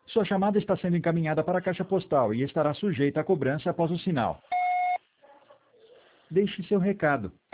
Sua chamada está sendo encaminhada para a caixa postal e estará sujeita a cobrança após o sinal. Deixe seu recado.